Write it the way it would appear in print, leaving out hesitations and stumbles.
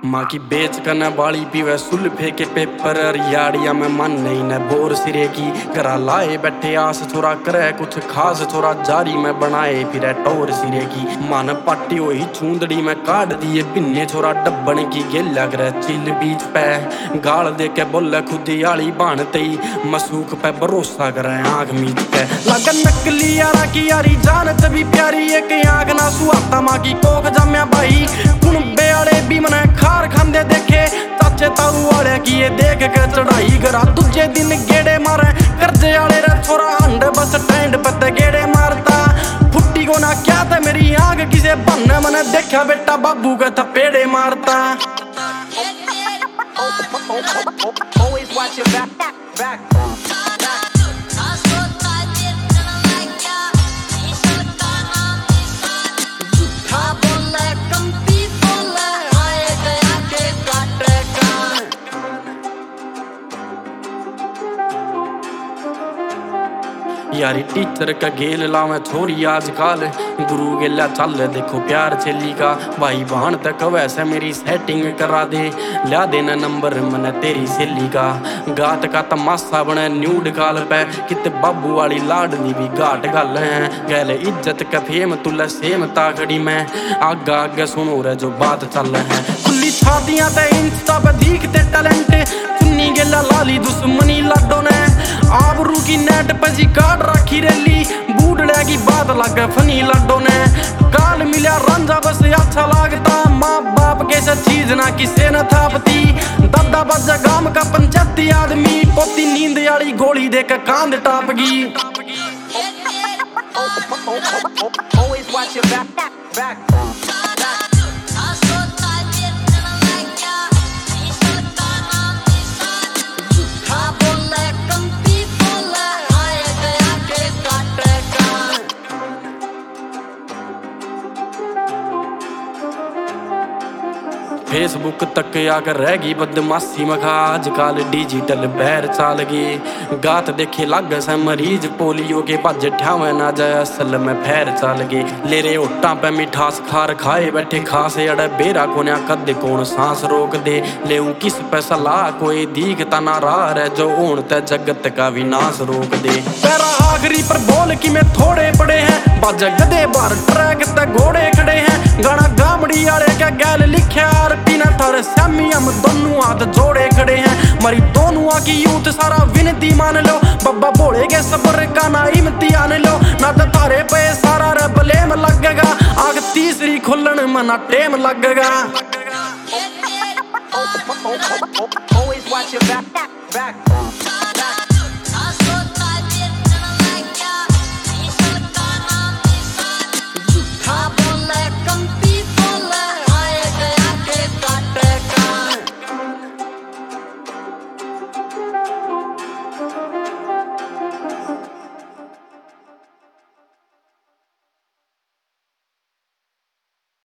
माँ की बेच कर बाली पीवे सुल्फे के पेपर याड़िया में मन नहीं न बोर सिरे की करा लाए बैठे आस छोरा करे कुछ खास छोरा जारी में बनाए फिर टोर सिरे की मन पाटी हुई चूंदड़ी में काट दिए पिन्ने छोरा डब्बन की गेला करे चिल बीच पे गाल दे के बोले खुदी आली बाणते मसूक पे भरोसा करे आँख मीच पे लगन नकली यारा की यारी जानत भी प्यारी एक आँख ना सुहाता माँ की कोख जम्या भाई कुणबे आले भी मने खार खांदे देखे चाचे ताऊ वाले की ये देख के चढ़ाई करा दूजे दिन गेड़े मारे कर्जे वाले रे छोरा अंडे बस स्टैंड पे गेड़े मारता फुट्टी को ना क्या था मेरी आँख किसे बनने मने देखा बेटा बाबू का थपेड़े मारता Always watch your back. यारी टीचर का गेल लावे छोरी आजकल गुरु गेला चल देखो प्यार चली का भाई बहन तक वैसे मेरी सेटिंग करा दे ला देना नंबर मने तेरी सहेली का गात का तमाशा बने न्यूड गाल पे कित बाबू वाली लाडली भी गाट गल है गैल इज्जत का फेम तुला सेम ताकड़ी में आगा आगे सुनो रे जो बात चल है खुली छातियां ते इंस्टा पे दिखते टैलेंट चुन्नी गेला लाली दुश्मनी लाडो ने आबरू की नेट पे जी काट रखी रैली बूढ़ड़े की बात लग फनी लड्डो ने काल मिला रंजा बस अच्छा लगता माँ बाप कैसा चीज ना किसे न थापती दादा बजा गांव का पंचायती आदमी पोती नींद वाली गोली दे के कांद टापगी Always watch your back. Facebook तक आकर रह गई बदमाशी मखा आजकल डिजिटल बहर चाल गए गात देखे लग से मरीज पोलियो के भज ठावे ना जाए असल में फैर चाल गए ले रे ओटा पे मिठास खार खाए बैठे खास अड़े बेरा कोन्या कद कौन सांस रोक दे ले किस पे सलाह कोई दीखता ना राह रे जो ऊन ते जगत का विनाश रोक दे तेरा आखिरी पर बोल कि मैं थोड़े पड़े हैं बाजा गदे बार ट्रैक ते घोड़े खड़े हैं गाना गामड़ी वाले का गैल लिखा पीना थारे सैमी हम दोनों हाथ जोड़े खड़े हैं मरी दोनों की यूथ सारा विनती मान लो बब्बा बोले के सबर का ना इम्तिहान लो ना तो थारे पे सारा रे ब्लेम लगेगा आग तीसरी खुलन में ना टेम लगेगा Always watch your back.